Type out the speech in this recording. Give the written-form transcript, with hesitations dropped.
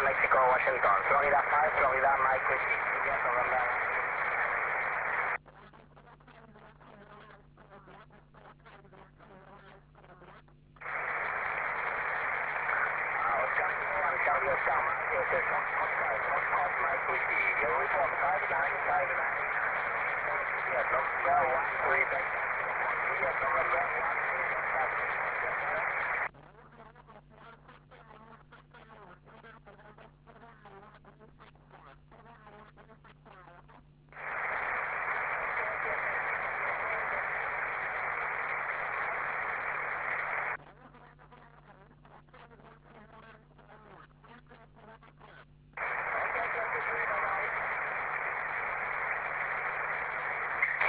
Mexico, Washington. Florida 5, Florida Mike Whiskey. Yes, November. Charlie Oscar Mike, yes, yes, Oscar Mike Whiskey. Your report 5959. Yes, November 13, yes, November.